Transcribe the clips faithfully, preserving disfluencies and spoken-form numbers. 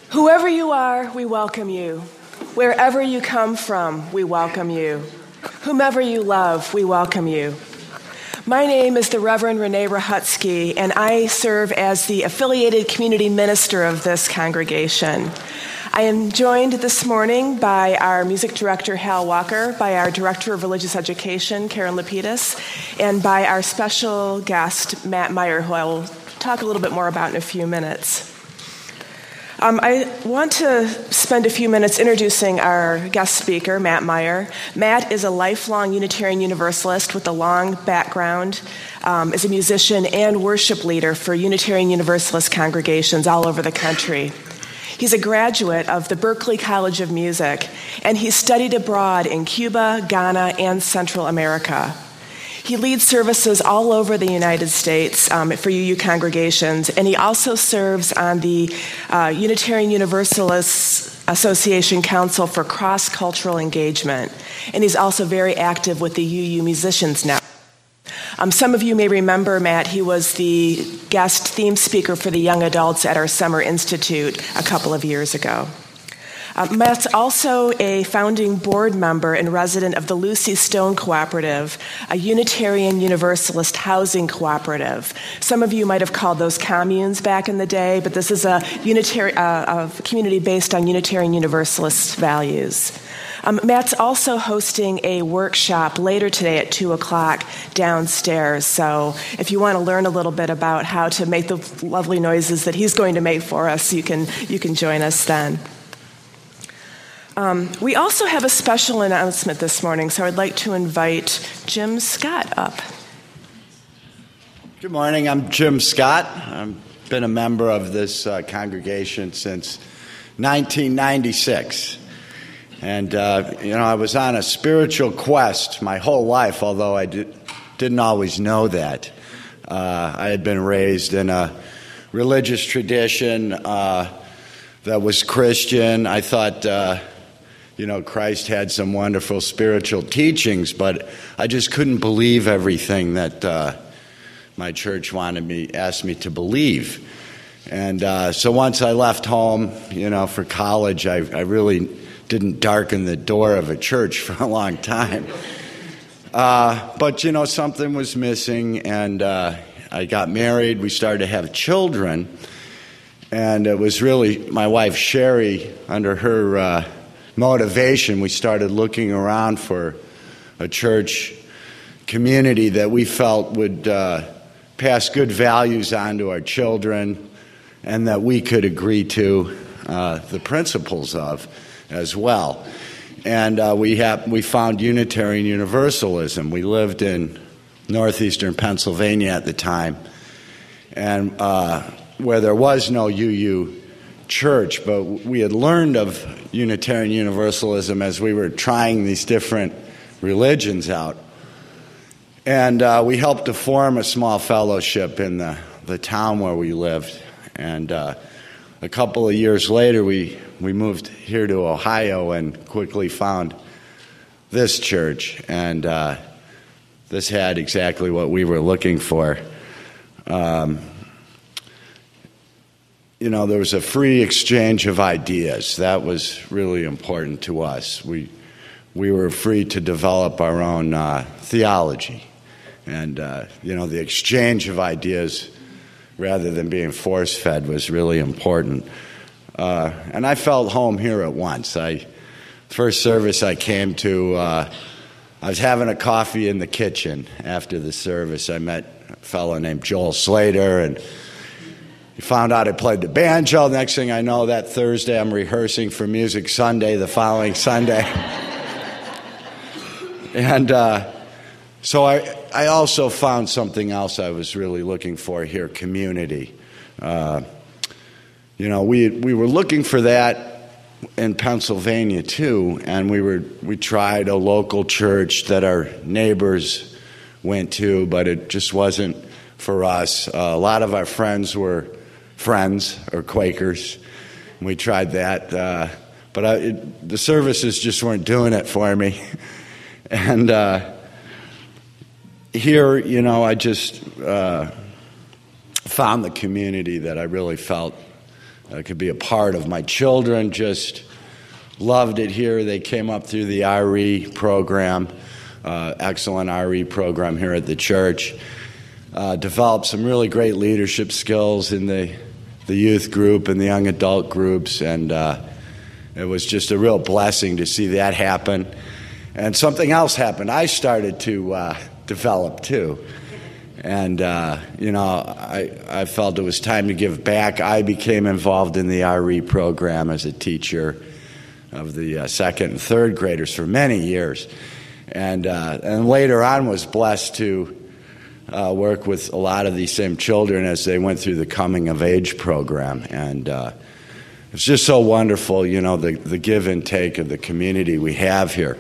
Whoever you are, we welcome you. Wherever you come from, we welcome you. Whomever you love, we welcome you. My name is the Reverend Renee Rahutsky, and I serve as the affiliated community minister of this congregation. I am joined this morning by our music director, Hal Walker, by our director of religious education, Karen Lapidus, and by our special guest, Matt Meyer, who I will talk a little bit more about in a few minutes. Um, I want to spend a few minutes introducing our guest speaker, Matt Meyer. Matt is a lifelong Unitarian Universalist with a long background um, as a musician and worship leader for Unitarian Universalist congregations all over the country. He's a graduate of the Berklee College of Music, and he studied abroad in Cuba, Ghana, and Central America. He leads services all over the United States um, for U U congregations, and he also serves on the uh, Unitarian Universalist Association Council for Cross-Cultural Engagement, and he's also very active with the U U Musicians Network. Um, some of you may remember Matt. He was the guest theme speaker for the young adults at our Summer Institute a couple of years ago. Uh, Matt's also a founding board member and resident of the Lucy Stone Cooperative, a Unitarian Universalist housing cooperative. Some of you might have called those communes back in the day, but this is a, unitary, uh, a community based on Unitarian Universalist values. Um, Matt's also hosting a workshop later today at two o'clock downstairs, so if you want to learn a little bit about how to make the lovely noises that he's going to make for us, you can, you can join us then. Um, we also have a special announcement this morning, so I'd like to invite Jim Scott up. Good morning. I'm Jim Scott. I've been a member of this uh, congregation since nineteen ninety-six. And, uh, you know, I was on a spiritual quest my whole life, although I did, didn't always know that. Uh, I had been raised in a religious tradition uh, that was Christian. I thought... Uh, You know, Christ had some wonderful spiritual teachings, but I just couldn't believe everything that uh, my church wanted me, asked me to believe. And uh, so once I left home, you know, for college, I, I really didn't darken the door of a church for a long time. Uh, but, you know, something was missing, and uh, I got married. We started to have children, and it was really my wife, Sherry, under her... Uh, motivation, we started looking around for a church community that we felt would uh, pass good values on to our children and that we could agree to uh, the principles of as well. And uh, we have we found Unitarian Universalism. We lived in northeastern Pennsylvania at the time, and uh, where there was no U U church, but we had learned of Unitarian Universalism as we were trying these different religions out. And uh, we helped to form a small fellowship in the, the town where we lived. And uh, a couple of years later, we, we moved here to Ohio and quickly found this church. And uh, this had exactly what we were looking for. Um, You know, there was a free exchange of ideas. That was really important to us. We we were free to develop our own uh, theology. And, uh, you know, the exchange of ideas rather than being force-fed was really important. Uh, and I felt home here at once. I first service I came to, uh, I was having a coffee in the kitchen after the service. I met a fellow named Joel Slater, and he found out I played the banjo. Next thing I know, that Thursday I'm rehearsing for Music Sunday the following Sunday. and uh, so I, I also found something else I was really looking for here, community. Uh, you know, we we were looking for that in Pennsylvania too, and we were we tried a local church that our neighbors went to, but it just wasn't for us. Uh, a lot of our friends were Friends or Quakers. We tried that, uh, but I, it, the services just weren't doing it for me. And uh, here, you know, I just uh, found the community that I really felt I could be a part of. My children just loved it here. They came up through the R E program, uh, excellent R E program here at the church. Uh, developed some really great leadership skills in the the youth group and the young adult groups, and uh, it was just a real blessing to see that happen. And something else happened. I started to uh, develop too. And, uh, you know, I, I felt it was time to give back. I became involved in the R E program as a teacher of the uh, second and third graders for many years. And, uh, and later on was blessed to uh, work with a lot of these same children as they went through the coming of age program. And uh, it's just so wonderful, you know, the, the give and take of the community we have here.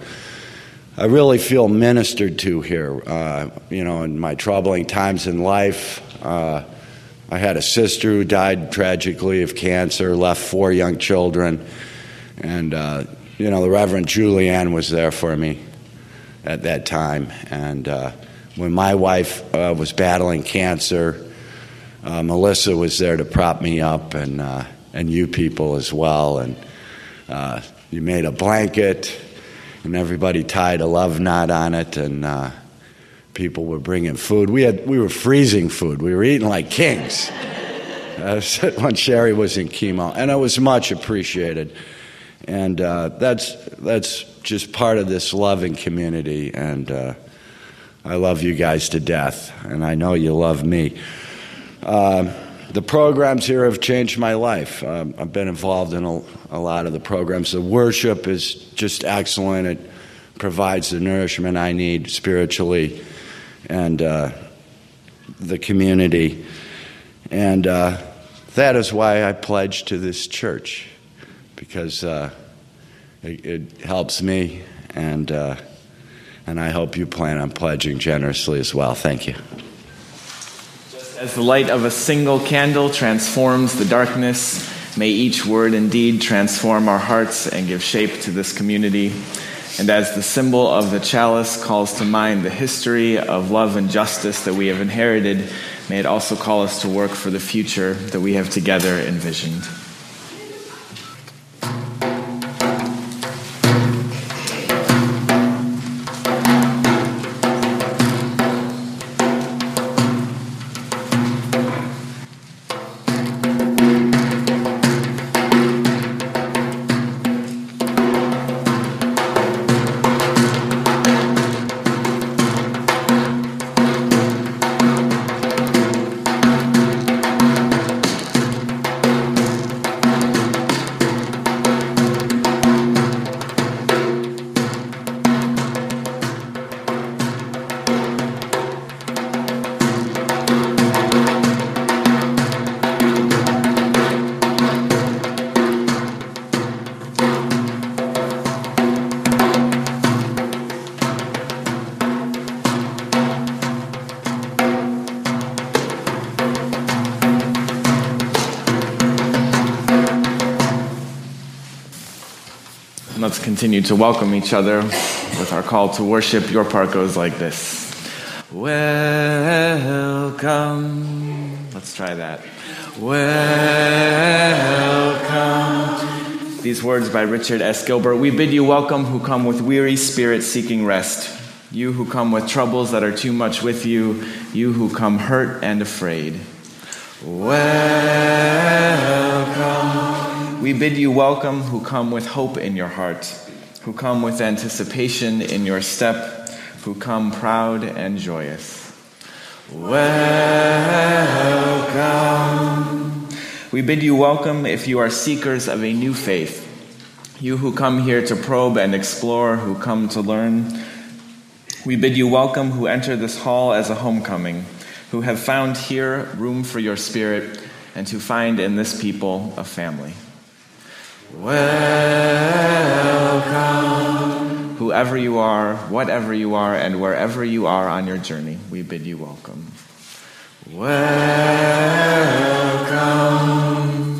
I really feel ministered to here. Uh, you know, in my troubling times in life, uh, I had a sister who died tragically of cancer, left four young children, and, uh, you know, the Reverend Julianne was there for me at that time. And uh, when my wife uh, was battling cancer, uh, Melissa was there to prop me up, and, uh, and you people as well. And uh, you made a blanket, and everybody tied a love knot on it, and uh, people were bringing food. We had we were freezing food. We were eating like kings uh, when Sherry was in chemo, and it was much appreciated. And uh, that's that's just part of this loving community, and uh, I love you guys to death, and I know you love me. Uh, The programs here have changed my life. Um, I've been involved in a, a lot of the programs. The worship is just excellent. It provides the nourishment I need spiritually, and uh, the community. And uh, that is why I pledge to this church, because uh, it, it helps me, and uh, and I hope you plan on pledging generously as well. Thank you. As the light of a single candle transforms the darkness, may each word and deed transform our hearts and give shape to this community. And as the symbol of the chalice calls to mind the history of love and justice that we have inherited, may it also call us to work for the future that we have together envisioned. Let's continue to welcome each other with our call to worship. Your part goes like this. Welcome. Let's try that. Welcome. These words by Richard S. Gilbert. We bid you welcome who come with weary spirits seeking rest. You who come with troubles that are too much with you. You who come hurt and afraid. Welcome. We bid you welcome who come with hope in your heart, who come with anticipation in your step, who come proud and joyous. Welcome. We bid you welcome if you are seekers of a new faith, you who come here to probe and explore, who come to learn. We bid you welcome who enter this hall as a homecoming, who have found here room for your spirit, and who find in this people a family. Welcome. Whoever you are, whatever you are, and wherever you are on your journey, we bid you welcome. Welcome.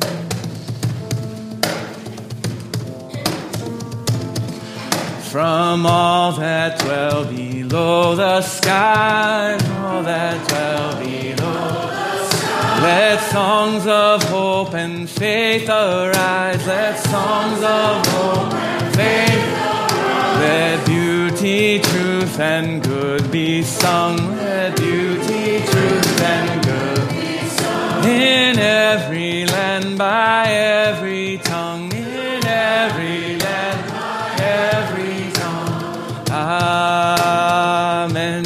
From From all that dwell below the sky, all that dwell below the sky, let songs of hope and faith arise. Let songs of hope and faith arise. Let beauty, truth, and good be sung. Let beauty, truth, and good be sung. In every land, by every tongue, in every land, by every tongue. Amen.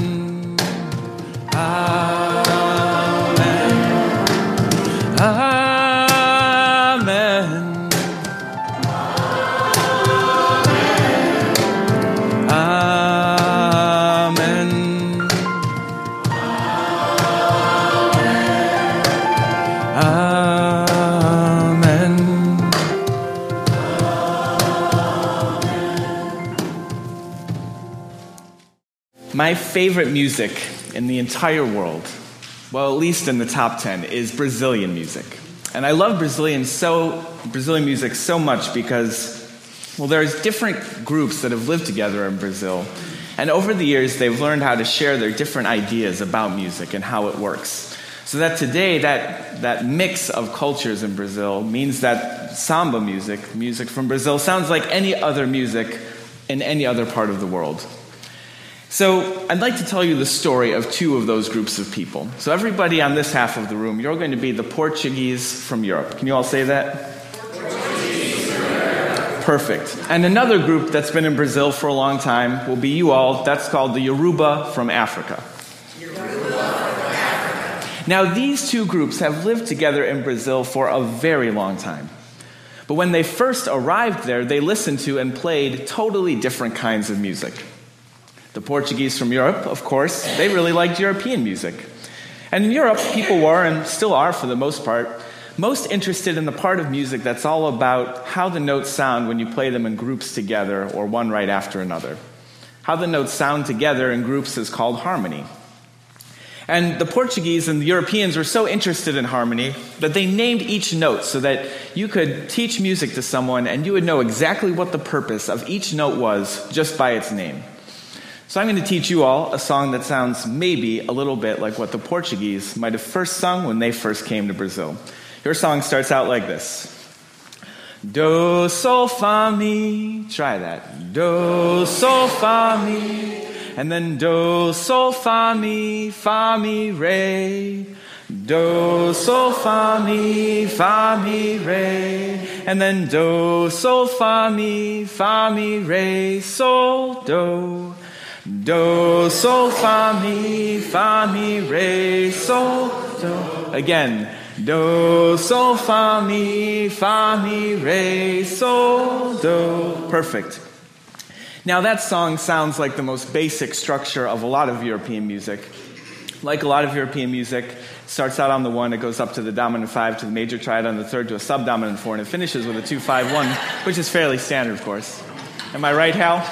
Amen. Amen. Amen. Amen. My favorite music in the entire world, well, at least in the top ten, is Brazilian music. And I love Brazilian so Brazilian music so much because, well, there's different groups that have lived together in Brazil. And over the years, they've learned how to share their different ideas about music and how it works. So that today, that, that mix of cultures in Brazil means that samba music, music from Brazil, sounds like any other music in any other part of the world. So I'd like to tell you the story of two of those groups of people. So everybody on this half of the room, you're going to be the Portuguese from Europe. Can you all say that? Perfect. And another group that's been in Brazil for a long time will be you all. That's called the Yoruba from Africa. Now, these two groups have lived together in Brazil for a very long time. But when they first arrived there, they listened to and played totally different kinds of music. The Portuguese from Europe, of course, they really liked European music. And in Europe, people were, and still are for the most part, most interested in the part of music that's all about how the notes sound when you play them in groups together or one right after another. How the notes sound together in groups is called harmony. And the Portuguese and the Europeans were so interested in harmony that they named each note so that you could teach music to someone and you would know exactly what the purpose of each note was just by its name. So I'm going to teach you all a song that sounds maybe a little bit like what the Portuguese might have first sung when they first came to Brazil. Your song starts out like this. Do, sol, fa, mi. Try that. Do, sol, fa, mi. And then do, sol, fa, mi, fa, mi, re. Do, sol, fa, mi, fa, mi, re. And then do, sol, fa, mi, fa, mi, re, sol, do. Do, sol, fa, mi, fa, mi, re, sol, do. Again. Do, sol, fa, mi, fa, mi, re, sol, do. Perfect. Now that song sounds like the most basic structure of a lot of European music. Like a lot of European music, it starts out on the one, it goes up to the dominant five, to the major triad on the third, to a subdominant four, and it finishes with a two, five, one, which is fairly standard, of course. Am I right, Hal?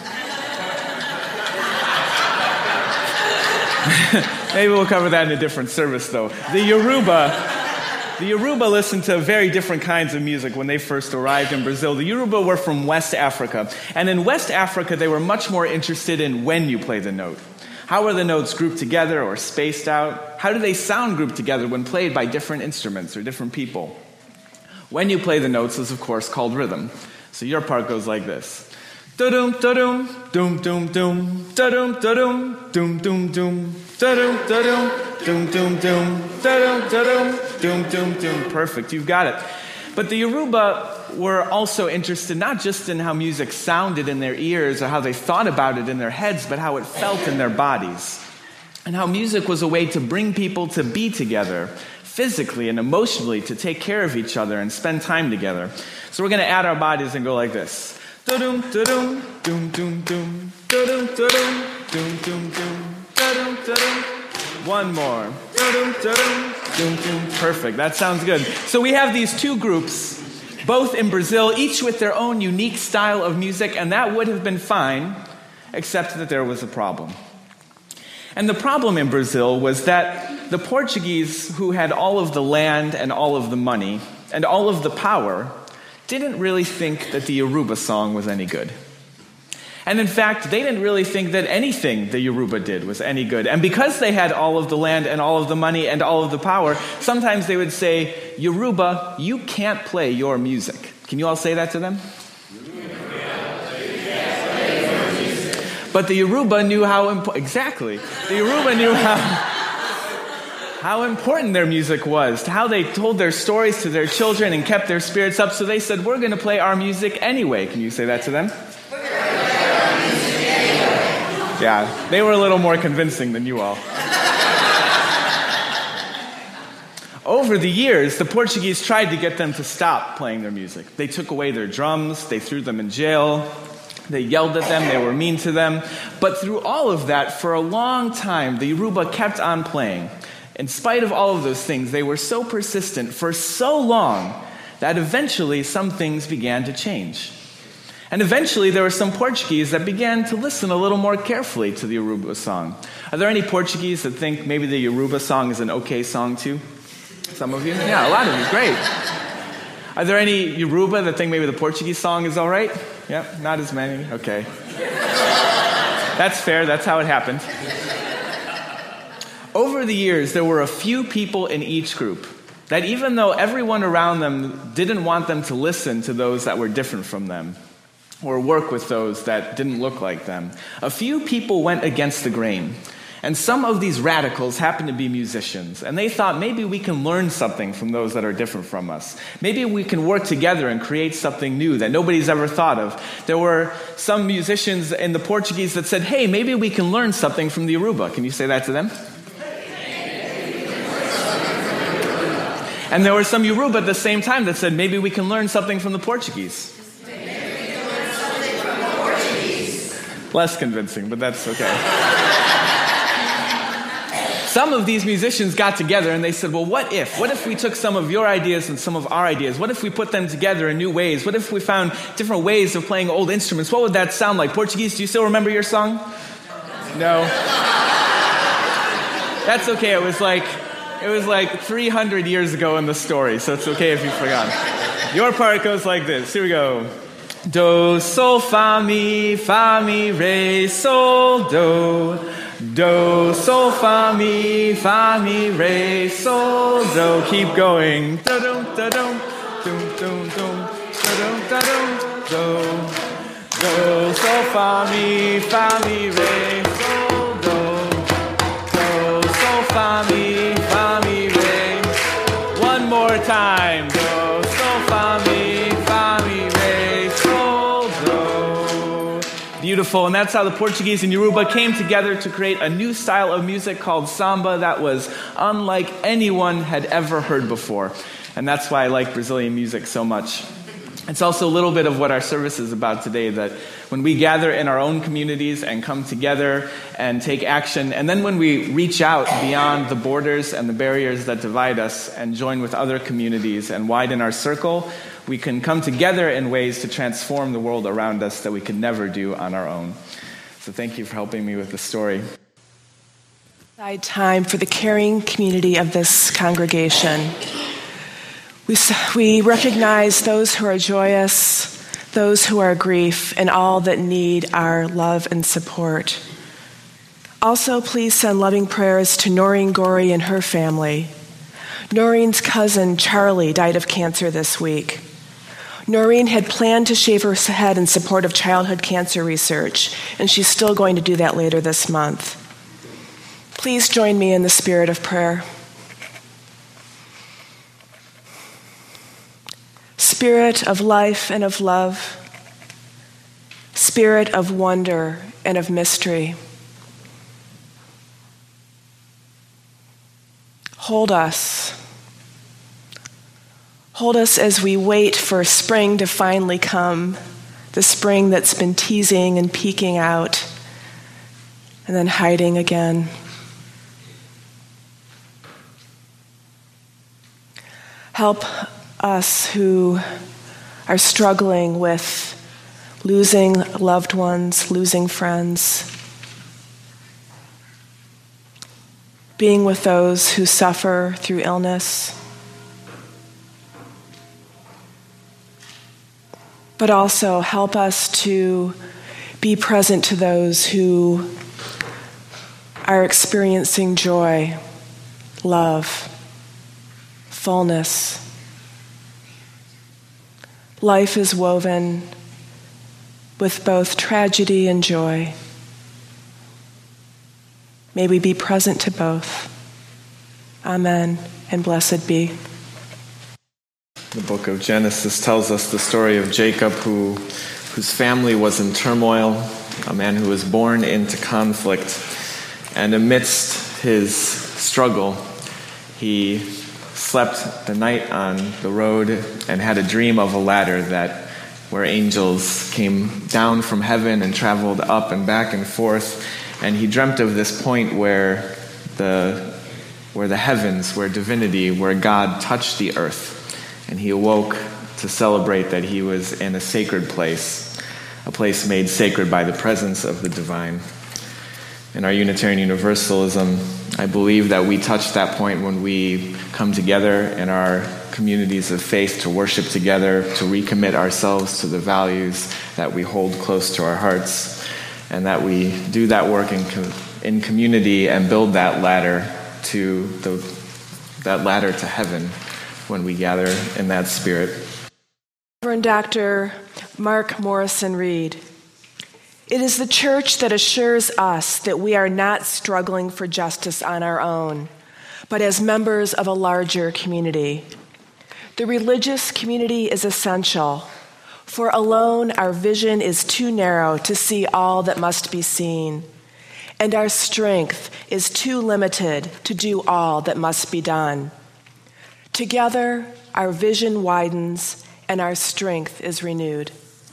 Maybe we'll cover that in a different service, though. The Yoruba, the Yoruba listened to very different kinds of music when they first arrived in Brazil. The Yoruba were from West Africa, and in West Africa, they were much more interested in when you play the note. How are the notes grouped together or spaced out? How do they sound grouped together when played by different instruments or different people? When you play the notes is, of course, called rhythm. So your part goes like this. Da-dum, da-dum, doom, doom, doom, da-dum, da-dum, doom, doom, doom, da-dum, da-dum, doom, doom, doom, da-dum, da-dum, doom, doom, doom. Perfect, you've got it. But the Yoruba were also interested not just in how music sounded in their ears or how they thought about it in their heads, but how it felt in their bodies. And how music was a way to bring people to be together, physically and emotionally, to take care of each other and spend time together. So we're going to add our bodies and go like this. Da-dum, da-dum, doom, doom, doom, da-dum, da-dum, doom, doom, doom, da-dum, da-dum. One more. Da-dum, da-dum, doom, doom. Perfect. That sounds good. So we have these two groups, both in Brazil, each with their own unique style of music, and that would have been fine, except that there was a problem. And the problem in Brazil was that the Portuguese, who had all of the land and all of the money and all of the power, didn't really think that the Yoruba song was any good. And in fact, they didn't really think that anything the Yoruba did was any good. And because they had all of the land and all of the money and all of the power, sometimes they would say, Yoruba, you can't play your music. Can you all say that to them? But the Yoruba knew how important, exactly, the Yoruba knew how, how important their music was, how they told their stories to their children and kept their spirits up. So they said, we're going to play our music anyway. Can you say that to them? Yeah, they were a little more convincing than you all. Over the years, the Portuguese tried to get them to stop playing their music. They took away their drums, they threw them in jail, they yelled at them, they were mean to them. But through all of that, for a long time, the Yoruba kept on playing. In spite of all of those things, they were so persistent for so long that eventually some things began to change. And eventually there were some Portuguese that began to listen a little more carefully to the Yoruba song. Are there any Portuguese that think maybe the Yoruba song is an okay song too? Some of you? Yeah, a lot of you. Great. Are there any Yoruba that think maybe the Portuguese song is all right? Yep, not as many. Okay. That's fair. That's how it happened. Over the years, there were a few people in each group that even though everyone around them didn't want them to listen to those that were different from them or work with those that didn't look like them, a few people went against the grain. And some of these radicals happened to be musicians, and they thought maybe we can learn something from those that are different from us. Maybe we can work together and create something new that nobody's ever thought of. There were some musicians in the Portuguese that said, hey, maybe we can learn something from the Yoruba. Can you say that to them? And there were some Yoruba at the same time that said, maybe we can learn something from the Portuguese. Less convincing, but that's okay. Some of these musicians got together and they said, well, what if? What if we took some of your ideas and some of our ideas? What if we put them together in new ways? What if we found different ways of playing old instruments? What would that sound like? Portuguese, do you still remember your song? No. That's okay. It was like it was like three hundred years ago in the story, so it's okay if you forgot. Your part goes like this. Here we go. Do, sol, fa, mi, fa, mi, re, sol, do. Do, sol, fa, mi, fa, mi, re, sol, do. Keep going. Do, do, do, do, do, do, do, do, do, do. Do, sol, fa, mi, fa, mi, re, sol, do. Do, sol, fa, mi, fa, mi, re. One more time. Do, sol, fa, mi, fa, mi, re, sol, do. Beautiful. And that's how the Portuguese and Yoruba came together to create a new style of music called samba that was unlike anyone had ever heard before. And that's why I like Brazilian music so much. It's also a little bit of what our service is about today, that when we gather in our own communities and come together and take action, and then when we reach out beyond the borders and the barriers that divide us and join with other communities and widen our circle, we can come together in ways to transform the world around us that we could never do on our own. So thank you for helping me with the story. Time for the caring community of this congregation. We, we recognize those who are joyous, those who are grief, and all that need our love and support. Also, please send loving prayers to Noreen Gorey and her family. Noreen's cousin, Charlie, died of cancer this week. Noreen had planned to shave her head in support of childhood cancer research, and she's still going to do that later this month. Please join me in the spirit of prayer. Spirit of life and of love, Spirit of wonder and of mystery, hold us. Hold us as we wait for spring to finally come, the spring that's been teasing and peeking out and then hiding again. Help us who are struggling with losing loved ones, losing friends, being with those who suffer through illness, but also help us to Be present to those who are experiencing joy, love, fullness. Life is woven with both tragedy and joy. May we be present to both. Amen, and blessed be. The book of Genesis tells us the story of Jacob, who, whose family was in turmoil, a man who was born into conflict. And amidst his struggle, he slept the night on the road and had a dream of a ladder that where angels came down from heaven and traveled up and back and forth. And he dreamt of this point where the where the heavens, where divinity, where God touched the earth. And he awoke to celebrate that he was in a sacred place, a place made sacred by the presence of the divine. In our Unitarian Universalism, I believe that we touch that point when we come together in our communities of faith to worship together, to recommit ourselves to the values that we hold close to our hearts, and that we do that work in, com- in community and build that ladder to the that ladder to heaven when we gather in that spirit. Reverend Doctor Mark Morrison Reed. It is the church that assures us that we are not struggling for justice on our own, but as members of a larger community. The religious community is essential, for alone our vision is too narrow to see all that must be seen, and our strength is too limited to do all that must be done. Together, our vision widens and our strength is renewed.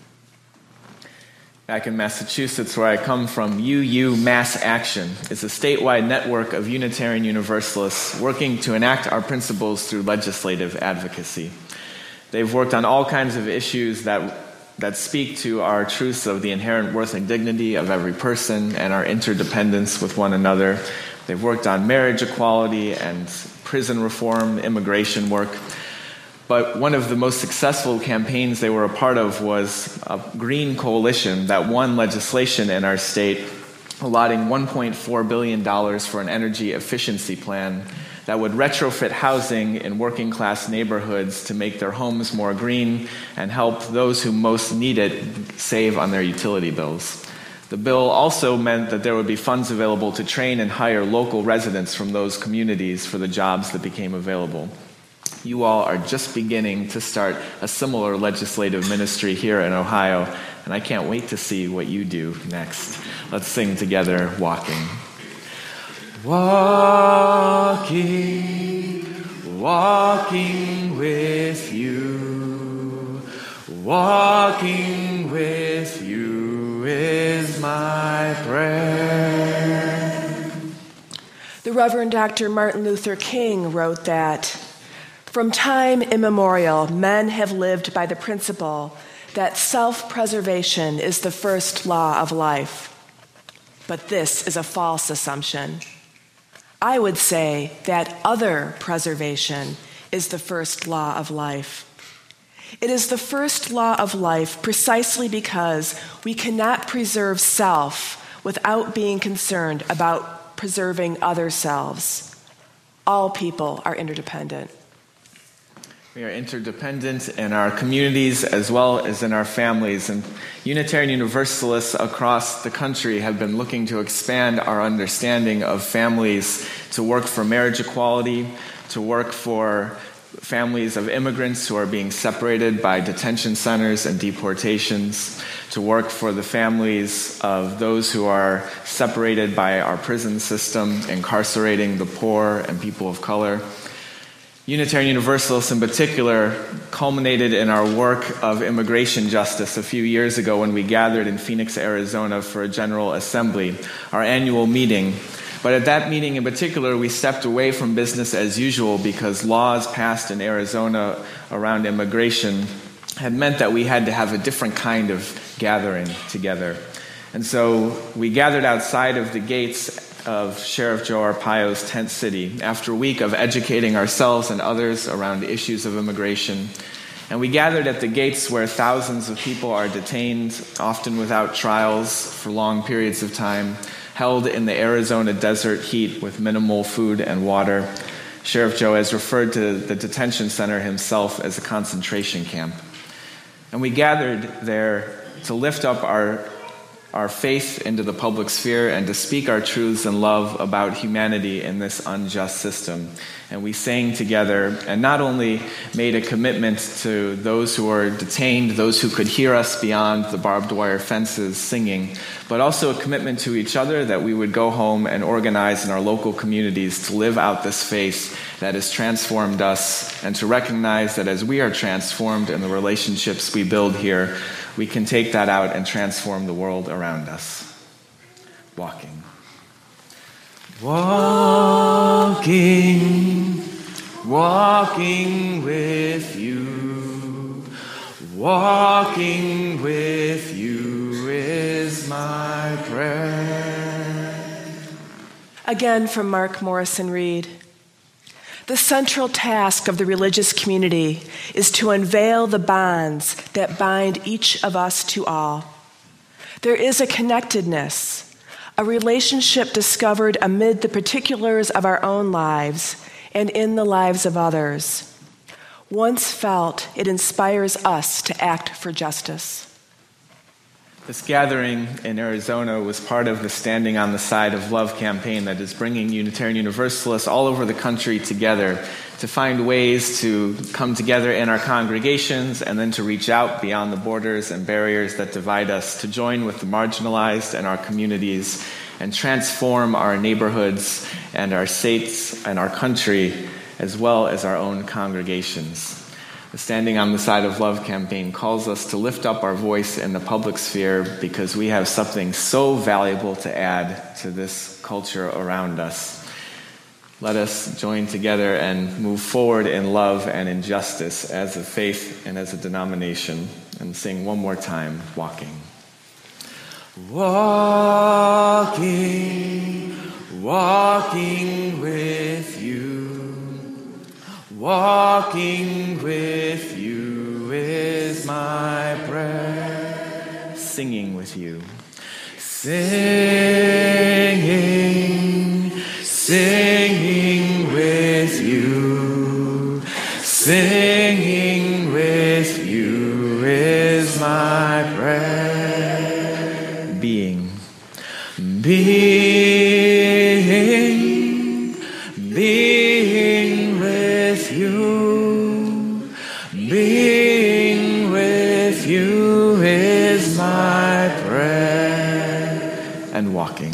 Back in Massachusetts, where I come from, U U Mass Action is a statewide network of Unitarian Universalists working to enact our principles through legislative advocacy. They've worked on all kinds of issues that that speak to our truths of the inherent worth and dignity of every person and our interdependence with one another. They've worked on marriage equality and prison reform, immigration work. But one of the most successful campaigns they were a part of was a Green Coalition that won legislation in our state allotting one point four billion dollars for an energy efficiency plan that would retrofit housing in working class neighborhoods to make their homes more green and help those who most need it save on their utility bills. The bill also meant that there would be funds available to train and hire local residents from those communities for the jobs that became available. You all are just beginning to start a similar legislative ministry here in Ohio, and I can't wait to see what you do next. Let's sing together, Walking. Walking, walking with you, walking with you is my prayer. The Reverend Doctor Martin Luther King wrote that, "From time immemorial, men have lived by the principle that self-preservation is the first law of life. But this is a false assumption. I would say that other preservation is the first law of life. It is the first law of life precisely because we cannot preserve self without being concerned about preserving other selves. All people are interdependent." We are interdependent in our communities as well as in our families, and Unitarian Universalists across the country have been looking to expand our understanding of families to work for marriage equality, to work for families of immigrants who are being separated by detention centers and deportations, to work for the families of those who are separated by our prison system, incarcerating the poor and people of color. Unitarian Universalists in particular culminated in our work of immigration justice a few years ago when we gathered in Phoenix, Arizona for a General Assembly, our annual meeting. But at that meeting in particular, we stepped away from business as usual because laws passed in Arizona around immigration had meant that we had to have a different kind of gathering together. And so we gathered outside of the gates of Sheriff Joe Arpaio's tent city after a week of educating ourselves and others around issues of immigration. And we gathered at the gates where thousands of people are detained, often without trials for long periods of time, held in the Arizona desert heat with minimal food and water. Sheriff Joe has referred to the detention center himself as a concentration camp. And we gathered there to lift up our our faith into the public sphere and to speak our truths and love about humanity in this unjust system. And we sang together and not only made a commitment to those who are detained, those who could hear us beyond the barbed wire fences singing, but also a commitment to each other that we would go home and organize in our local communities to live out this faith that has transformed us, and to recognize that as we are transformed in the relationships we build here, we can take that out and transform the world around us. Walking. Walking, walking with you, walking with you is my prayer. Again from Mark Morrison Reed. The central task of the religious community is to unveil the bonds that bind each of us to all. There is a connectedness, a relationship discovered amid the particulars of our own lives and in the lives of others. Once felt, it inspires us to act for justice. This gathering in Arizona was part of the Standing on the Side of Love campaign that is bringing Unitarian Universalists all over the country together to find ways to come together in our congregations and then to reach out beyond the borders and barriers that divide us, to join with the marginalized and our communities and transform our neighborhoods and our states and our country, as well as our own congregations. The Standing on the Side of Love campaign calls us to lift up our voice in the public sphere because we have something so valuable to add to this culture around us. Let us join together and move forward in love and in justice as a faith and as a denomination, and sing one more time, Walking. Walking, walking with you. Walking with you is my prayer. Singing with you. Singing, singing with you. Singing with you is my prayer. Being, being, being with you, being with you is my prayer. And walking,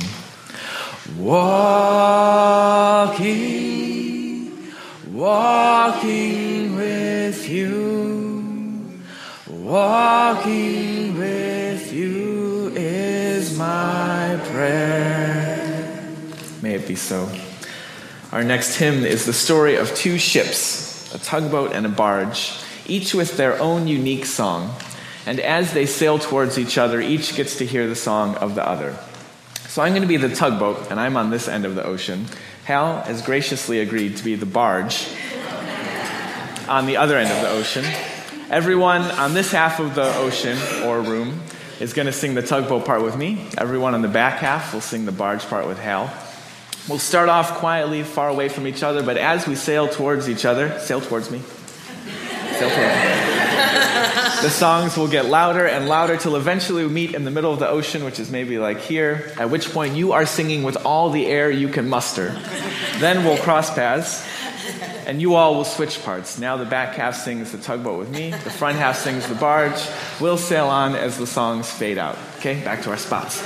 walking, walking with you, walking with you is my prayer. May it be so. Our next hymn is the story of two ships, a tugboat and a barge, each with their own unique song. And as they sail towards each other, each gets to hear the song of the other. So I'm going to be the tugboat, and I'm on this end of the ocean. Hal has graciously agreed to be the barge on the other end of the ocean. Everyone on this half of the ocean, or room, is going to sing the tugboat part with me. Everyone on the back half will sing the barge part with Hal. We'll start off quietly, far away from each other, but as we sail towards each other, sail towards me. Sail towards me. The songs will get louder and louder till eventually we meet in the middle of the ocean, which is maybe like here, at which point you are singing with all the air you can muster. Then we'll cross paths, and you all will switch parts. Now the back half sings the tugboat with me, the front half sings the barge. We'll sail on as the songs fade out. Okay, back to our spots.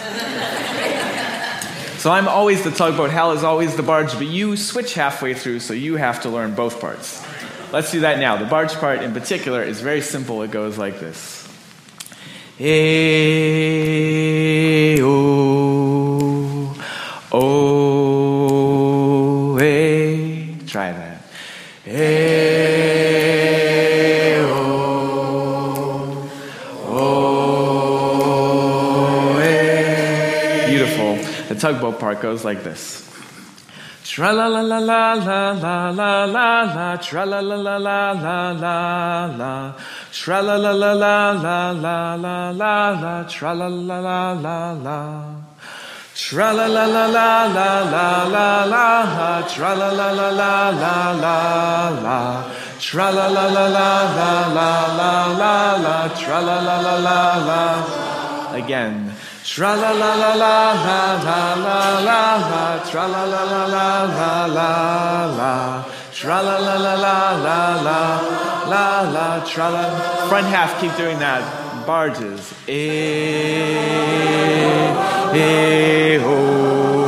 So I'm always the tugboat, Hal is always the barge, but you switch halfway through, so you have to learn both parts. Let's do that now. The barge part in particular is very simple. It goes like this. Hey, oh, oh, hey. Try that. Hey, oh, oh, hey. Beautiful. The tugboat part goes like this. Tra la la la la la la la la la, tra la la la la la la la, tra la la la la la la la la la, tra la la la la la. Tra la la la la la la la la, tra la la la la la la la, tra la la la la la la la la la, tra la la la la la. Again. Tra la la la la la la la la la, tra la la la la la la la, tra la la la la la la la la, tra la. Front half, keep doing that. Barges. Eh, eh, oh,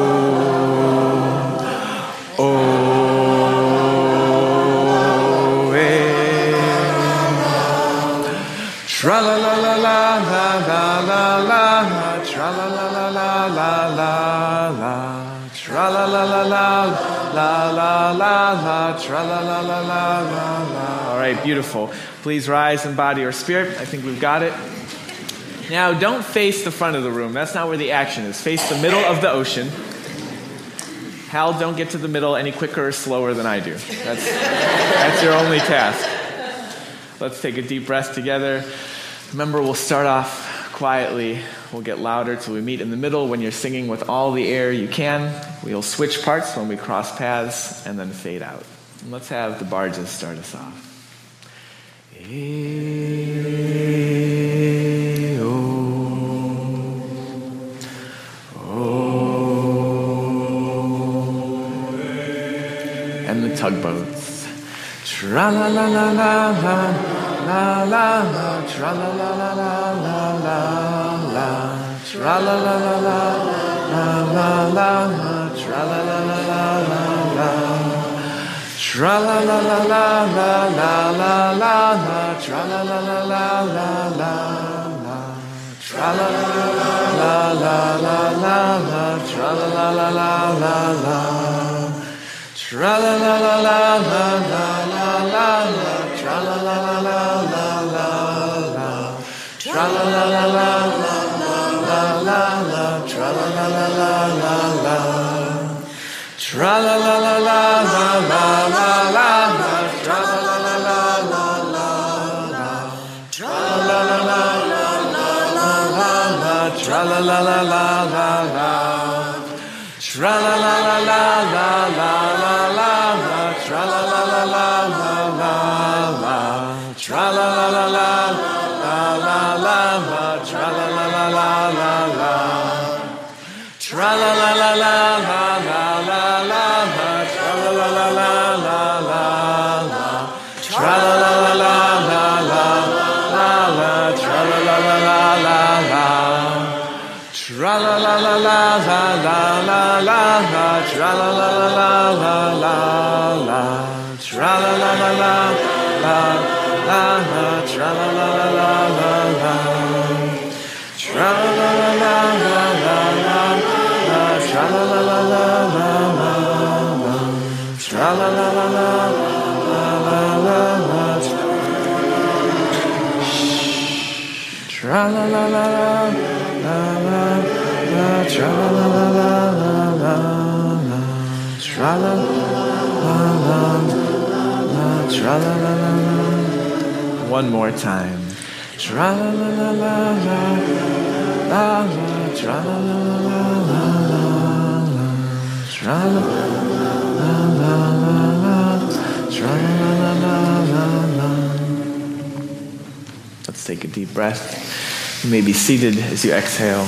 oh, eh. Tra la la la la la la la la. Tra la la la la la la la, tra la la la la la la la la, tra la la la la la la. All right, beautiful. Please rise in body or spirit. I think we've got it. Now, don't face the front of the room. That's not where the action is. Face the middle of the ocean. Hal, don't get to the middle any quicker or slower than I do. That's, that's your only task. Let's take a deep breath together. Remember, we'll start off quietly. We'll get louder till we meet in the middle. When you're singing with all the air you can, we'll switch parts when we cross paths and then fade out. And let's have the barges start us off. E, o, o, and the tugboats. Tra la la la la la la la la, tra la la la la la la, tra la la la la la la la, tra la la la la la la, tra la la la la la la la la, tra la la la la la la, tra la la la la la la, tra la la la la la la, tra la la la la la la la la, tra la la la la la la la, tra la la la la la la la, tra la la la la la la, tra la la la la la la la la, tra la la la la la la, tra la la la la la la la, tra la la la la la la, tra la la la la la la la la, tra la la la la la la la, tra la la la la la la la, tra la la la la la la, tra la la la la la la la la, tra la la la la la la la, tra la la la la la la la la, tra la la la la la la, tra la la la la la la la la, tra la la la la la la la, tra la la la la la la, tra la la la la la la, tra la la la la la la la, tra la la la la la la, tra la la la la la la la, tra la la la la la la, tra la la la la la la, tra la la la la, tra la la la la. One more time. Tra la la la la la la, tra la la la la la, tra la la la la, tra la la la la la. Let's take a deep breath. You may be seated as you exhale.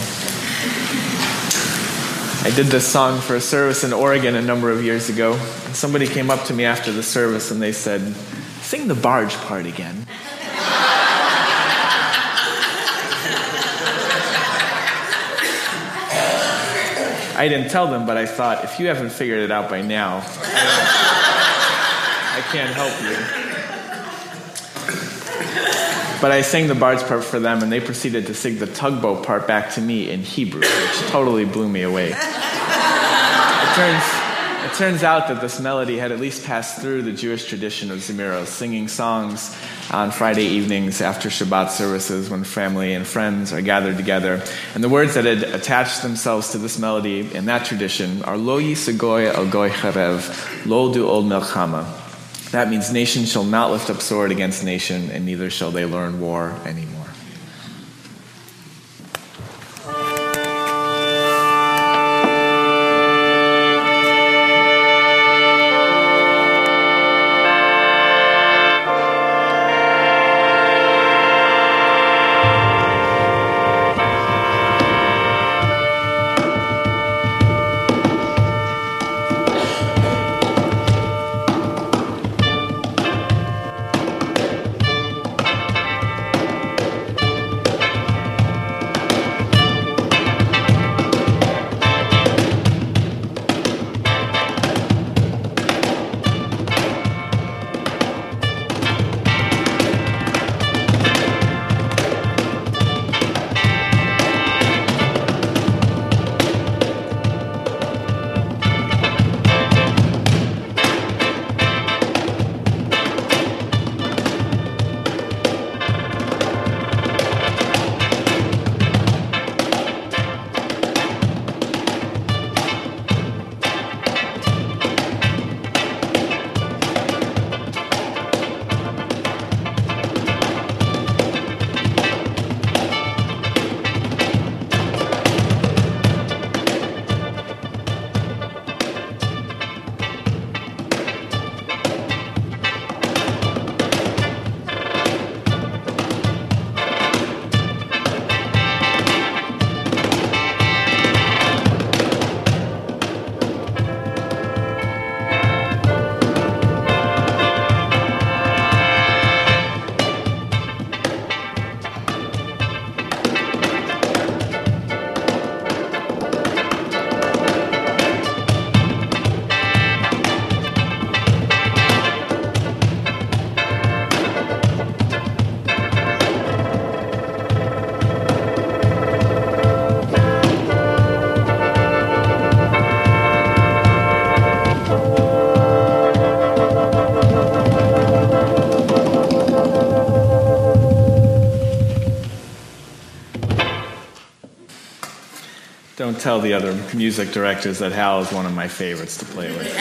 I did this song for a service in Oregon a number of years ago. And somebody came up to me after the service and they said, "Sing the barge part again." I didn't tell them, but I thought, if you haven't figured it out by now, I can't help you. But I sang the barge part for them, and they proceeded to sing the tugboat part back to me in Hebrew, which totally blew me away. It turns, it turns out that this melody had at least passed through the Jewish tradition of Zemiros, singing songs on Friday evenings after Shabbat services when family and friends are gathered together. And the words that had attached themselves to this melody in that tradition are Lo yisagoy al goy charev, lo du od melchama. That means nation shall not lift up sword against nation, and neither shall they learn war anymore. Don't tell the other music directors that Hal is one of my favorites to play with.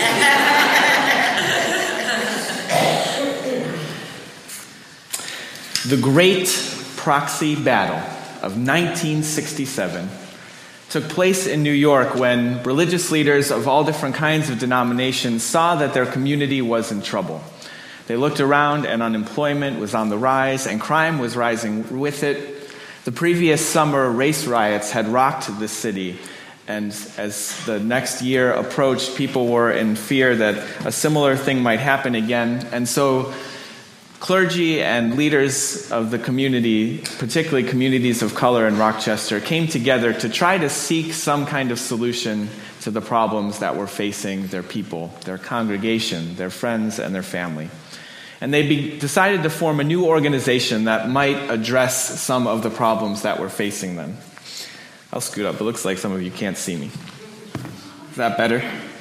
The Great Proxy Battle of nineteen sixty-seven took place in New York when religious leaders of all different kinds of denominations saw that their community was in trouble. They looked around and unemployment was on the rise and crime was rising with it. The previous summer, race riots had rocked the city, and as the next year approached, people were in fear that a similar thing might happen again. And so clergy and leaders of the community, particularly communities of color in Rochester, came together to try to seek some kind of solution to the problems that were facing their people, their congregation, their friends, and their family. And they be, decided to form a new organization that might address some of the problems that were facing them. I'll scoot up. It looks like some of you can't see me. Is that better?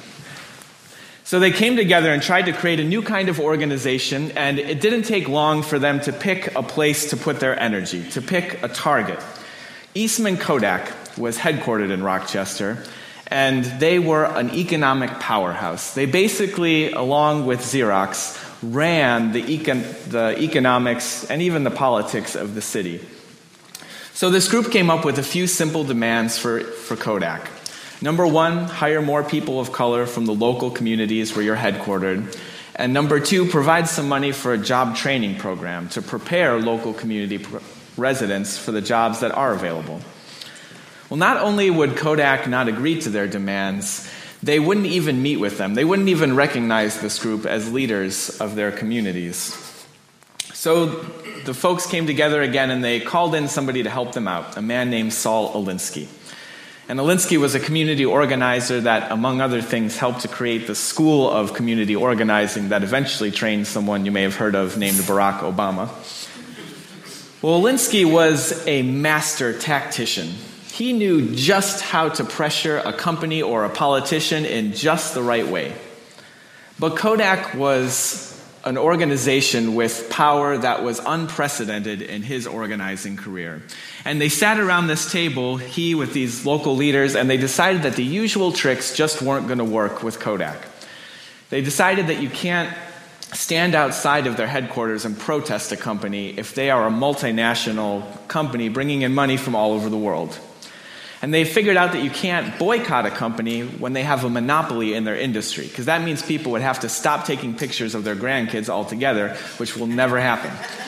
So they came together and tried to create a new kind of organization, and it didn't take long for them to pick a place to put their energy, to pick a target. Eastman Kodak was headquartered in Rochester, and they were an economic powerhouse. They basically, along with Xerox, ran the, econ- the economics and even the politics of the city. So this group came up with a few simple demands for, for Kodak. Number one, hire more people of color from the local communities where you're headquartered. And number two, provide some money for a job training program to prepare local community pr- residents for the jobs that are available. Well, not only would Kodak not agree to their demands, they wouldn't even meet with them. They wouldn't even recognize this group as leaders of their communities. So the folks came together again and they called in somebody to help them out, a man named Saul Alinsky. And Alinsky was a community organizer that, among other things, helped to create the School of Community Organizing that eventually trained someone you may have heard of named Barack Obama. Well, Alinsky was a master tactician. He knew just how to pressure a company or a politician in just the right way. But Kodak was an organization with power that was unprecedented in his organizing career. And they sat around this table, he with these local leaders, and they decided that the usual tricks just weren't going to work with Kodak. They decided that you can't stand outside of their headquarters and protest a company if they are a multinational company bringing in money from all over the world. And they figured out that you can't boycott a company when they have a monopoly in their industry, because that means people would have to stop taking pictures of their grandkids altogether, which will never happen.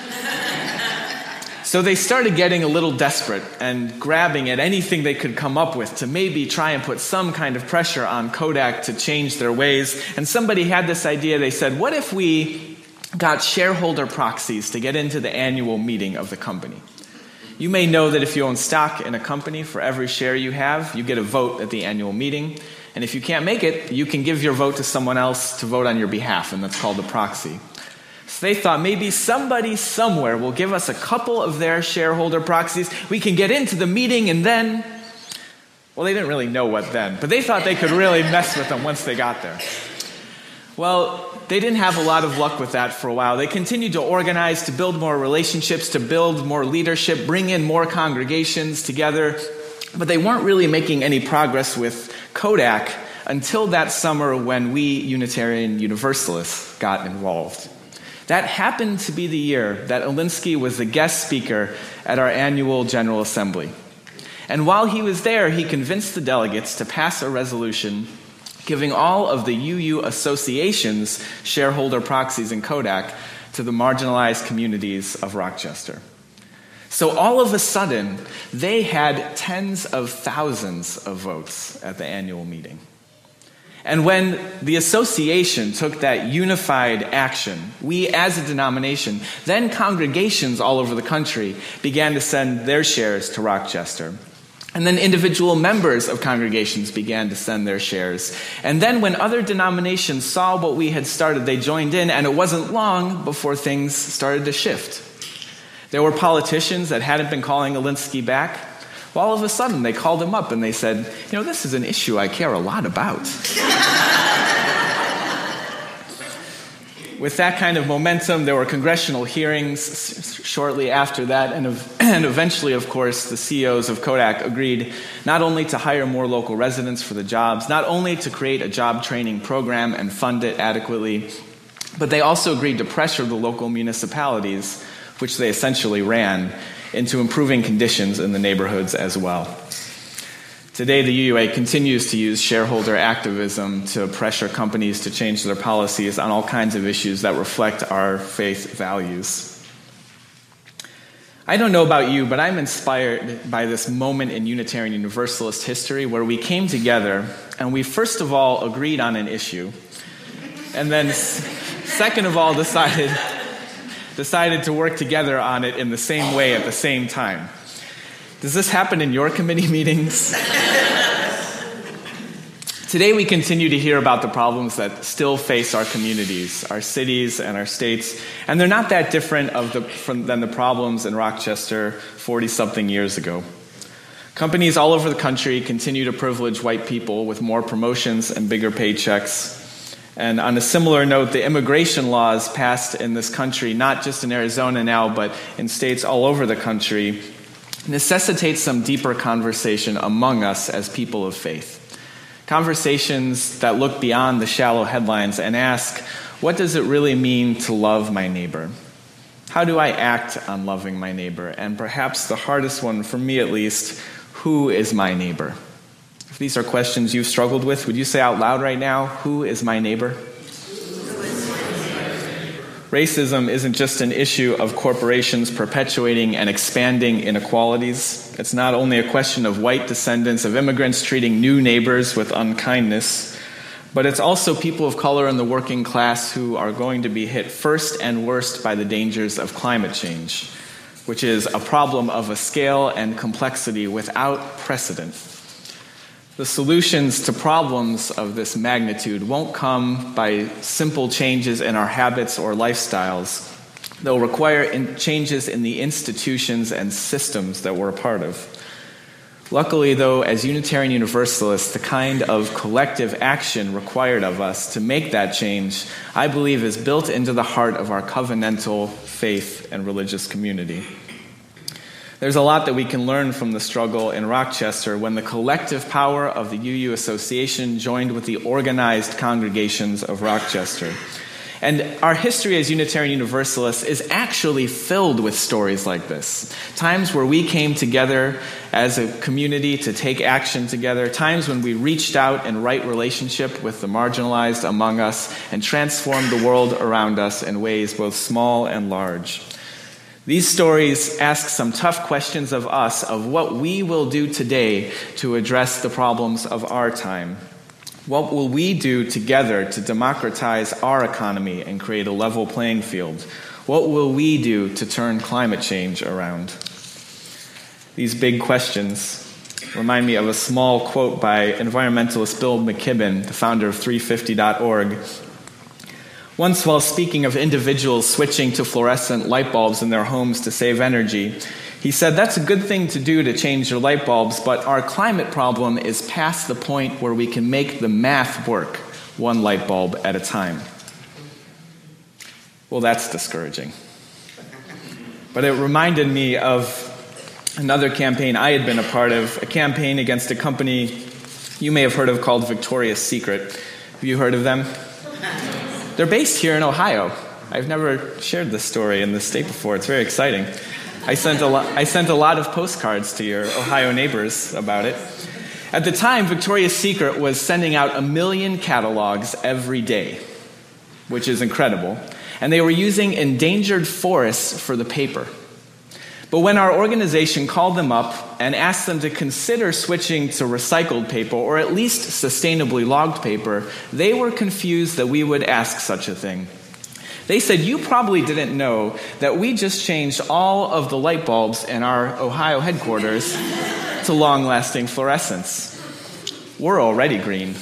So they started getting a little desperate and grabbing at anything they could come up with to maybe try and put some kind of pressure on Kodak to change their ways. And somebody had this idea. They said, what if we got shareholder proxies to get into the annual meeting of the company? You may know that if you own stock in a company, for every share you have, you get a vote at the annual meeting. And if you can't make it, you can give your vote to someone else to vote on your behalf, and that's called a proxy. So they thought maybe somebody somewhere will give us a couple of their shareholder proxies. We can get into the meeting, and then, well, they didn't really know what then, but they thought they could really mess with them once they got there. Well, they didn't have a lot of luck with that for a while. They continued to organize, to build more relationships, to build more leadership, bring in more congregations together, but they weren't really making any progress with Kodak until that summer when we Unitarian Universalists got involved. That happened to be the year that Alinsky was the guest speaker at our annual General Assembly. And while he was there, he convinced the delegates to pass a resolution giving all of the U U associations shareholder proxies in Kodak to the marginalized communities of Rochester. So all of a sudden, they had tens of thousands of votes at the annual meeting. And when the association took that unified action, we as a denomination, then congregations all over the country began to send their shares to Rochester. And then individual members of congregations began to send their shares. And then when other denominations saw what we had started, they joined in, and it wasn't long before things started to shift. There were politicians that hadn't been calling Alinsky back. Well, all of a sudden, they called him up and they said, you know, this is an issue I care a lot about. With that kind of momentum, there were congressional hearings shortly after that, and, and eventually, of course, the C E Os of Kodak agreed not only to hire more local residents for the jobs, not only to create a job training program and fund it adequately, but they also agreed to pressure the local municipalities, which they essentially ran, into improving conditions in the neighborhoods as well. Today, the U U A continues to use shareholder activism to pressure companies to change their policies on all kinds of issues that reflect our faith values. I don't know about you, but I'm inspired by this moment in Unitarian Universalist history where we came together and we first of all agreed on an issue, and then second of all decided, decided to work together on it in the same way at the same time. Does this happen in your committee meetings? Today we continue to hear about the problems that still face our communities, our cities, and our states, and they're not that different of the, from, than the problems in Rochester forty-something years ago. Companies all over the country continue to privilege white people with more promotions and bigger paychecks. And on a similar note, the immigration laws passed in this country, not just in Arizona now, but in states all over the country, necessitates some deeper conversation among us as people of faith. Conversations that look beyond the shallow headlines and ask, what does it really mean to love my neighbor? How do I act on loving my neighbor? And perhaps the hardest one, for me at least, who is my neighbor? If these are questions you've struggled with, would you say out loud right now, who is my neighbor? Racism isn't just an issue of corporations perpetuating and expanding inequalities. It's not only a question of white descendants of immigrants treating new neighbors with unkindness, but it's also people of color in the working class who are going to be hit first and worst by the dangers of climate change, which is a problem of a scale and complexity without precedent. The solutions to problems of this magnitude won't come by simple changes in our habits or lifestyles. They'll require in changes in the institutions and systems that we're a part of. Luckily, though, as Unitarian Universalists, the kind of collective action required of us to make that change, I believe, is built into the heart of our covenantal faith and religious community. There's a lot that we can learn from the struggle in Rochester when the collective power of the U U Association joined with the organized congregations of Rochester. And our history as Unitarian Universalists is actually filled with stories like this. Times where we came together as a community to take action together. Times when we reached out in right relationship with the marginalized among us and transformed the world around us in ways both small and large. These stories ask some tough questions of us of what we will do today to address the problems of our time. What will we do together to democratize our economy and create a level playing field? What will we do to turn climate change around? These big questions remind me of a small quote by environmentalist Bill McKibben, the founder of three fifty dot org. Once, while speaking of individuals switching to fluorescent light bulbs in their homes to save energy, he said, "That's a good thing to do to change your light bulbs, but our climate problem is past the point where we can make the math work one light bulb at a time." Well, that's discouraging. But it reminded me of another campaign I had been a part of, a campaign against a company you may have heard of called Victoria's Secret. Have you heard of them? They're based here in Ohio. I've never shared this story in this state before. It's very exciting. I sent a lot, I sent a lot of postcards to your Ohio neighbors about it. At the time, Victoria's Secret was sending out a million catalogs every day, which is incredible. And they were using endangered forests for the paper. But when our organization called them up and asked them to consider switching to recycled paper, or at least sustainably logged paper, they were confused that we would ask such a thing. They said, "You probably didn't know that we just changed all of the light bulbs in our Ohio headquarters to long-lasting fluorescence. We're already green."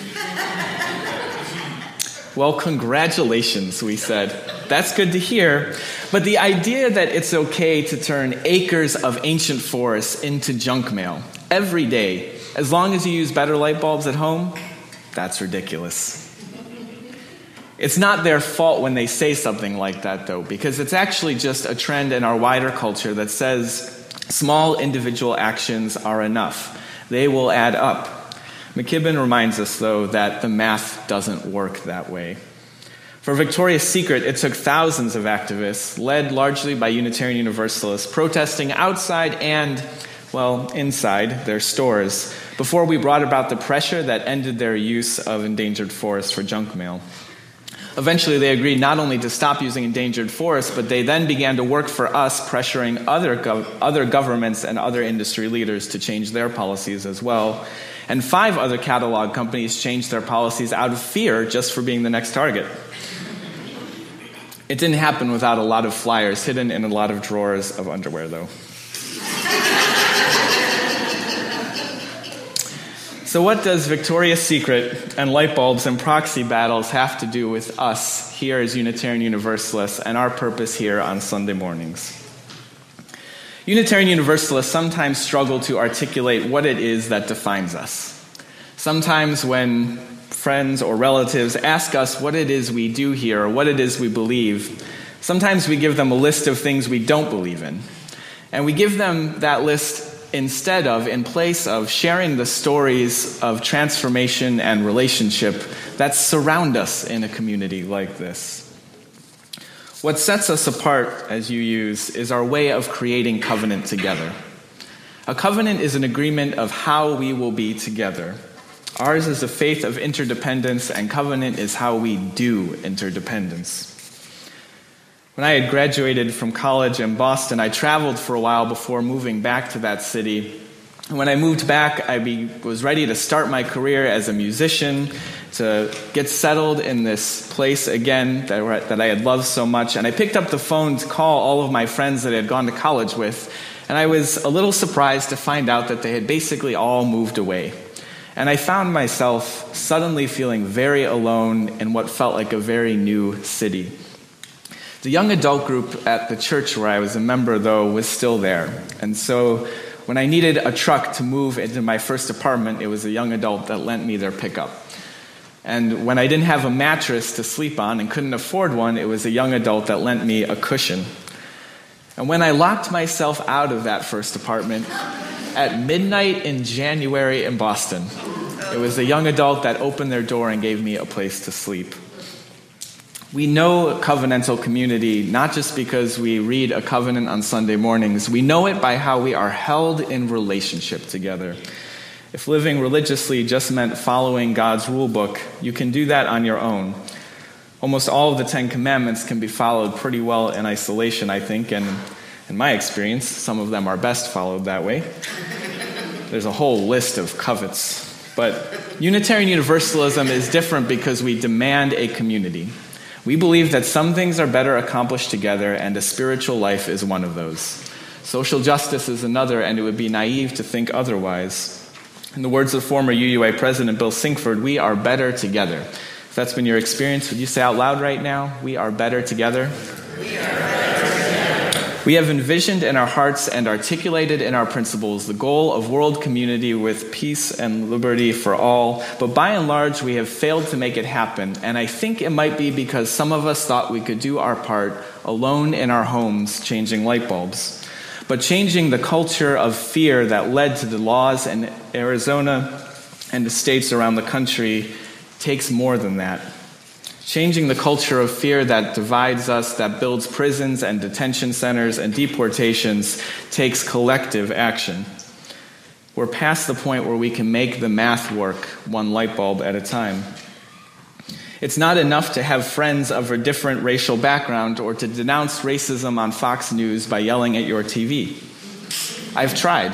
"Well, congratulations," we said. "That's good to hear. But the idea that it's okay to turn acres of ancient forests into junk mail every day, as long as you use better light bulbs at home, that's ridiculous." It's not their fault when they say something like that, though, because it's actually just a trend in our wider culture that says small individual actions are enough. They will add up. McKibben reminds us, though, that the math doesn't work that way. For Victoria's Secret, it took thousands of activists, led largely by Unitarian Universalists, protesting outside and, well, inside their stores, before we brought about the pressure that ended their use of endangered forests for junk mail. Eventually, they agreed not only to stop using endangered forests, but they then began to work for us, pressuring other gov- other governments and other industry leaders to change their policies as well. And five other catalog companies changed their policies out of fear just for being the next target. It didn't happen without a lot of flyers hidden in a lot of drawers of underwear, though. So what does Victoria's Secret and light bulbs and proxy battles have to do with us here as Unitarian Universalists and our purpose here on Sunday mornings? Unitarian Universalists sometimes struggle to articulate what it is that defines us. Sometimes when friends or relatives ask us what it is we do here or what it is we believe, sometimes we give them a list of things we don't believe in. And we give them that list instead of, in place of, sharing the stories of transformation and relationship that surround us in a community like this. What sets us apart, as you use, is our way of creating covenant together. A covenant is an agreement of how we will be together. Ours is a faith of interdependence, and covenant is how we do interdependence. When I had graduated from college in Boston, I traveled for a while before moving back to that city. And when I moved back, I be, was ready to start my career as a musician, to get settled in this place again that, that I had loved so much. And I picked up the phone to call all of my friends that I had gone to college with. And I was a little surprised to find out that they had basically all moved away. And I found myself suddenly feeling very alone in what felt like a very new city. The young adult group at the church where I was a member, though, was still there. And so When I needed a truck to move into my first apartment, it was a young adult that lent me their pickup. And when I didn't have a mattress to sleep on and couldn't afford one, it was a young adult that lent me a cushion. And when I locked myself out of that first apartment at midnight in January in Boston, it was a young adult that opened their door and gave me a place to sleep. We know covenantal community not just because we read a covenant on Sunday mornings. We know it by how we are held in relationship together. If living religiously just meant following God's rule book, you can do that on your own. Almost all of the Ten Commandments can be followed pretty well in isolation, I think, and in my experience, some of them are best followed that way. There's a whole list of covets. But Unitarian Universalism is different because we demand a community. We believe that some things are better accomplished together, and a spiritual life is one of those. Social justice is another, and it would be naive to think otherwise. In the words of former U U A President Bill Sinkford, we are better together. If that's been your experience, would you say out loud right now, we are better together? We are better together. We have envisioned in our hearts and articulated in our principles the goal of world community with peace and liberty for all, but by and large, we have failed to make it happen, and I think it might be because some of us thought we could do our part alone in our homes, changing light bulbs. But changing the culture of fear that led to the laws in Arizona and the states around the country takes more than that. Changing the culture of fear that divides us, that builds prisons and detention centers and deportations, takes collective action. We're past the point where we can make the math work one light bulb at a time. It's not enough to have friends of a different racial background or to denounce racism on Fox News by yelling at your T V. I've tried.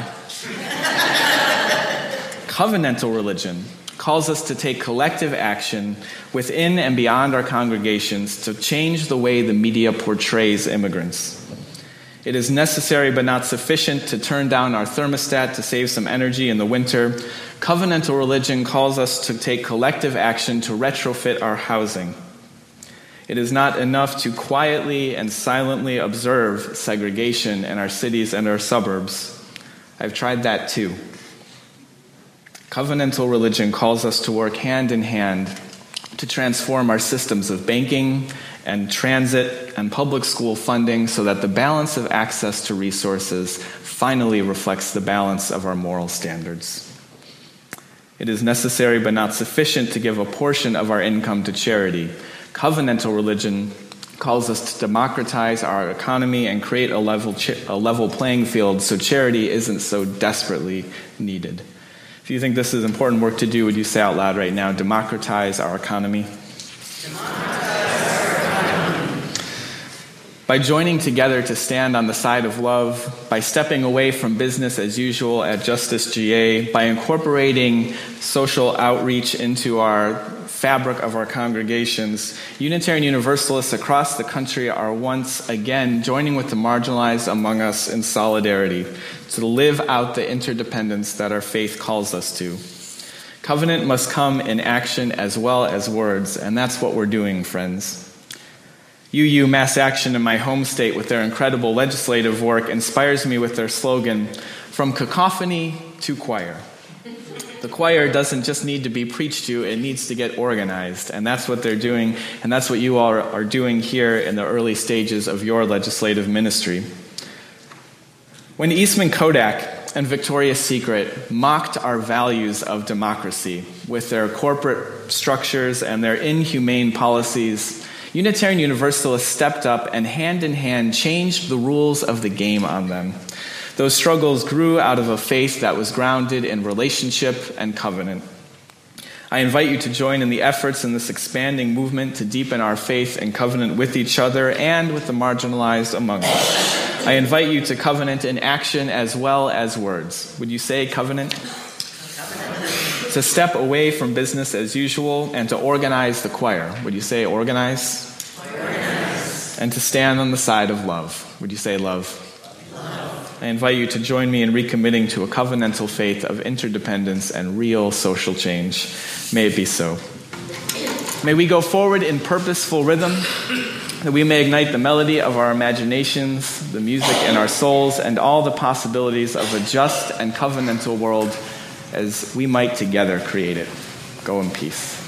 Covenantal religion calls us to take collective action within and beyond our congregations to change the way the media portrays immigrants. It is necessary but not sufficient to turn down our thermostat to save some energy in the winter. Covenantal religion calls us to take collective action to retrofit our housing. It is not enough to quietly and silently observe segregation in our cities and our suburbs. I've tried that too. Covenantal religion calls us to work hand in hand to transform our systems of banking and transit and public school funding so that the balance of access to resources finally reflects the balance of our moral standards. It is necessary but not sufficient to give a portion of our income to charity. Covenantal religion calls us to democratize our economy and create a level, ch- a level playing field so charity isn't so desperately needed. If you think this is important work to do, would you say out loud right now, democratize our economy? By joining together to stand on the side of love, by stepping away from business as usual at Justice G A, by incorporating social outreach into our fabric of our congregations, Unitarian Universalists across the country are once again joining with the marginalized among us in solidarity to live out the interdependence that our faith calls us to. Covenant must come in action as well as words, and that's what we're doing, friends. U U Mass Action in my home state with their incredible legislative work inspires me with their slogan, from cacophony to choir. The choir doesn't just need to be preached to, it needs to get organized. And that's what they're doing, and that's what you all are doing here in the early stages of your legislative ministry. When Eastman Kodak and Victoria's Secret mocked our values of democracy with their corporate structures and their inhumane policies, Unitarian Universalists stepped up and hand-in-hand changed the rules of the game on them. Those struggles grew out of a faith that was grounded in relationship and covenant. I invite you to join in the efforts in this expanding movement to deepen our faith and covenant with each other and with the marginalized among us. I invite you to covenant in action as well as words. Would you say covenant? To step away from business as usual and to organize the choir. Would you say organize? Organize. And to stand on the side of love. Would you say love? Love. I invite you to join me in recommitting to a covenantal faith of interdependence and real social change. May it be so. May we go forward in purposeful rhythm that we may ignite the melody of our imaginations, the music in our souls, and all the possibilities of a just and covenantal world as we might together create it. Go in peace.